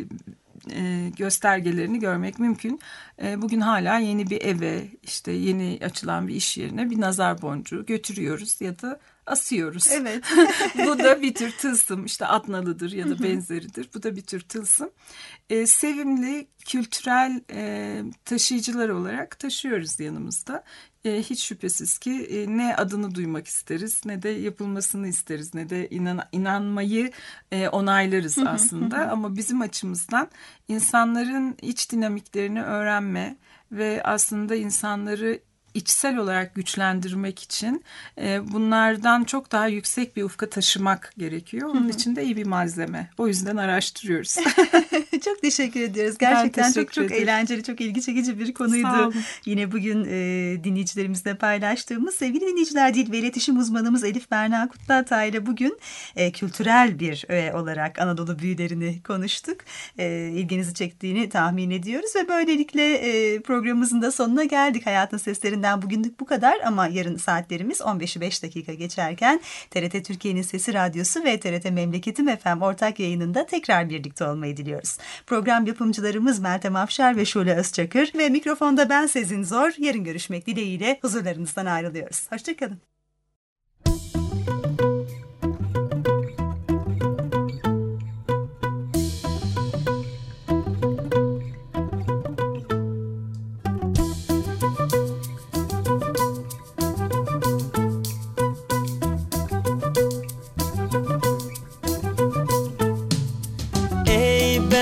E, göstergelerini görmek mümkün. E, bugün hala yeni bir eve, işte yeni açılan bir iş yerine bir nazar boncuğu götürüyoruz ya da asıyoruz. Evet. Bu da bir tür tılsım, işte Adnalı'dır ya da benzeridir. Bu da bir tür tılsım. E, sevimli, kültürel e, taşıyıcılar olarak taşıyoruz yanımızda. E, hiç şüphesiz ki e, ne adını duymak isteriz, ne de yapılmasını isteriz, ne de inan, inanmayı e, onaylarız aslında. Ama bizim açımızdan insanların iç dinamiklerini öğrenme ve aslında insanları içsel olarak güçlendirmek için e, bunlardan çok daha yüksek bir ufka taşımak gerekiyor. Onun için de iyi bir malzeme. O yüzden araştırıyoruz. Çok teşekkür ediyoruz. Gerçekten teşekkür çok çok eğlenceli, çok ilgi çekici bir konuydu. Yine bugün e, dinleyicilerimizle paylaştığımız, sevgili dinleyiciler, dil ve iletişim uzmanımız Elif Berna Kutluatay ile bugün e, kültürel bir öğe olarak Anadolu büyülerini konuştuk. E, ilginizi çektiğini tahmin ediyoruz ve böylelikle e, programımızın da sonuna geldik. Hayatın Seslerinden bugünlük bu kadar ama yarın saatlerimiz on beşi beş dakika geçerken T R T Türkiye'nin Sesi Radyosu ve T R T Memleketim F M ortak yayınında tekrar birlikte olmayı diliyoruz. Program yapımcılarımız Meltem Afşar ve Şule Özçakır ve mikrofonda ben Sezin Zor. Yarın görüşmek dileğiyle huzurlarınızdan ayrılıyoruz. Hoşçakalın.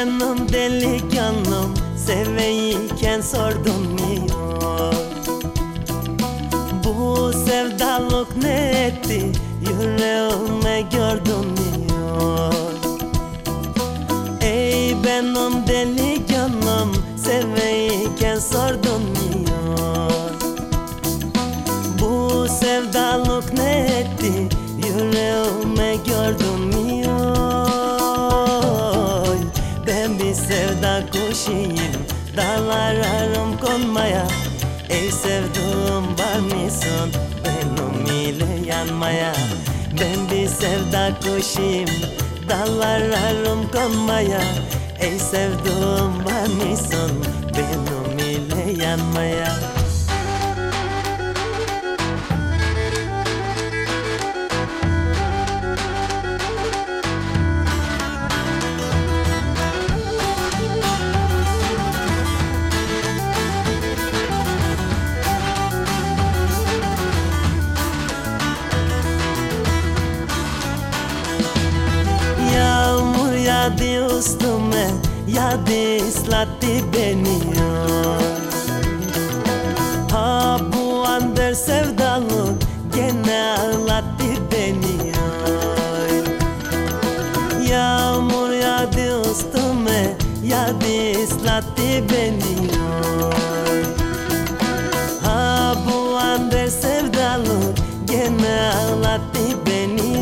benim delikanlım, seveyken sordun diyor. Bu sevdalık ne etti, yüreğime gördün diyor. Ey benim delikanlım, seveyken sordun diyor. Bu sevdalık ne etti, yüreğime gördün diyor. Ben bir sevda kuşuyum, dağlarım konmaya. Ey sevduğum var mısın benim ile yanmaya? Ben bir sevda kuşuyum, dallarım konmaya. Ey sevduğum var mısın benim ile yanmaya? Yağmur yağdı üstüme, yağdı ıslattı beni. Ha bu andır sevdalık gene ağlattı beni. Yağmur yağdı üstüme, yağdı ıslattı beni. Ha bu andır sevdalık gene ağlattı beni.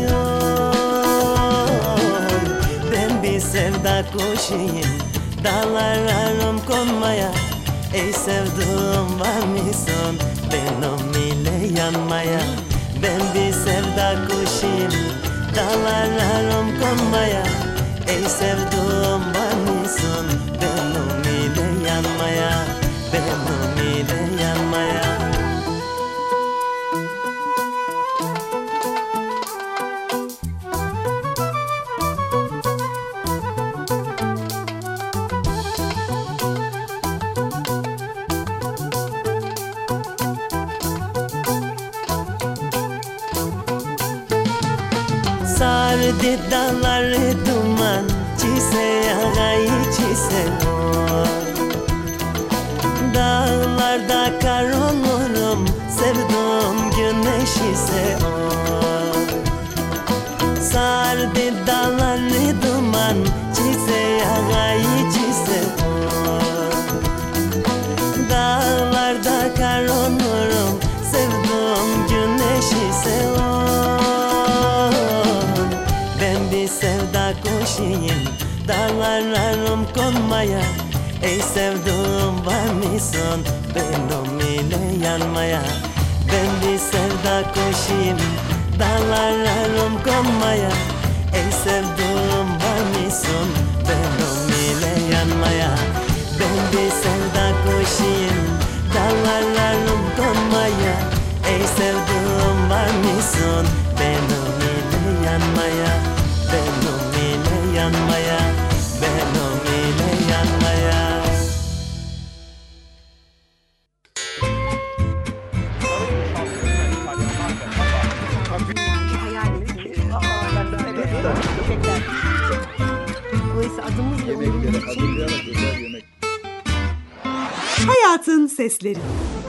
Sevda kuşuyum, dağlarım konmaya. Ey sevduğum var mısın benim ile yanmaya? Ben bir sevda kuşuyum, dağlarım konmaya. Ey sevduğum var mısın benim ile yanmaya? Benim ile yanmaya. Sardı dağları duman, çise ağayı çise o. Dağlarda kar olurum, sevduğum güneş ise o. Sardı dağları duman, çise ağayı çise o. Dağlarda kar olurum, sevduğum güneş ise o. Sevda kuşuyum, dağlarım konmaya. Ey sevduğum var mısın benim ile yanmaya? Ben bir sevda kuşuyum, dağlarım konmaya. Ey sevduğum var mısın benim ile yanmaya? Ben bir sevda kuşuyum, dağlarım konmaya. Ey sevduğum var mısın benim ile yanmaya? Benim ile yanmaya, benim ile yanmaya. Hayal ettim. Dolayısıyla adımızla onurumuz için. Hayatın Sesleri.